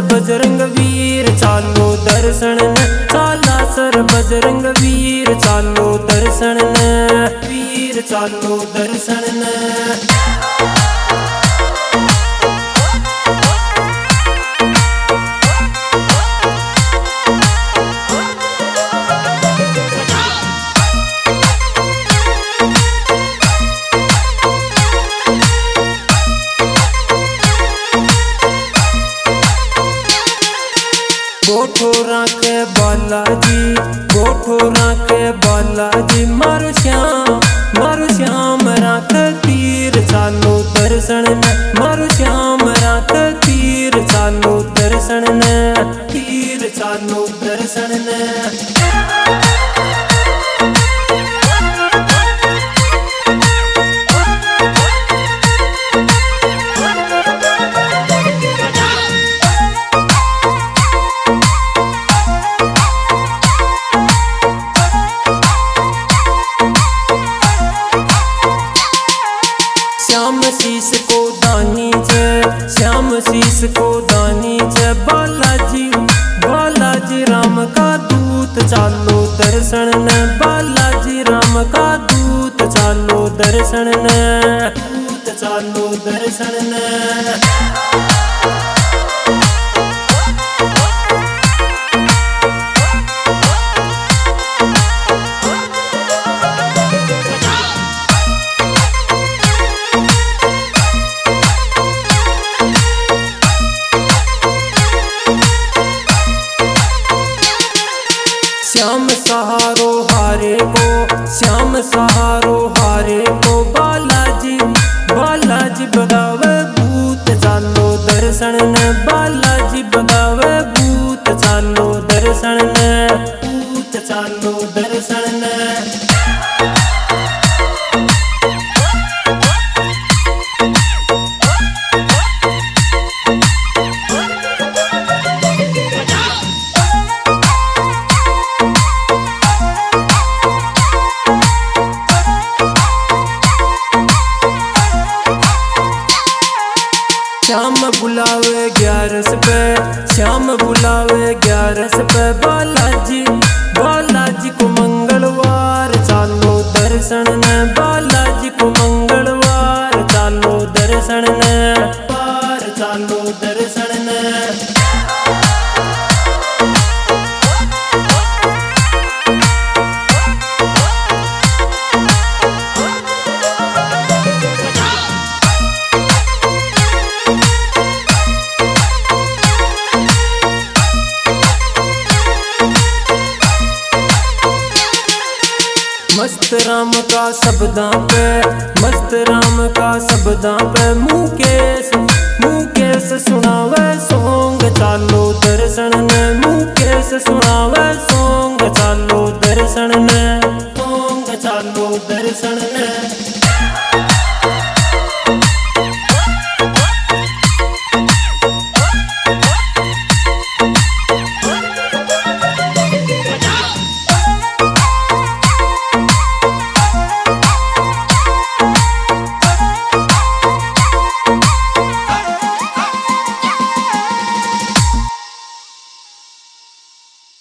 बजरंग वीर चालो दर्शन ने, चाला सर बजरंग वीर चालो दर्शन ने, वीर चालो दर्शन ने। गोठोरा के बालाजी, गोठोरा के बालाजी, मारो श्याम राख तीर चालो दर्शन ने, मारो श्याम राख तीर चालो दर्शन ने, तीर चालो दर्शन ने। श्याम शीस को दानी जय, श्याम शीस को दानी जय, बालाजी बालाजी राम का दूत चालो दर्शन ने, बालाजी राम का दूत चालो दर्शन ने, दूत चालो दर्शन ने। श्याम सहारो हारे को, श्याम सहारो हारे को, बालाजी बालाजी बगावे भूत चालो दर्शन ने, बालाजी बगावे भूत चालो दर्शन ने, भूत चालो दर्शन ने। श्याम बुलावे 11 पे, श्याम बुलावे 11 पे, बालाजी बालाजी को मंगलवार चालो दर्शन ने, बालाजी को मंगलवार चालो दर्शन ने, वार चालो दर्शन ने। मस्त राम का शब्दां पे, मस्त राम का शब्दां पे, मुकेश सुनावे सोंग चालो दर्शन ने, मुकेश सुनावे सोंग चालो दर्शन ने, सोंग चालो दर्शन ने।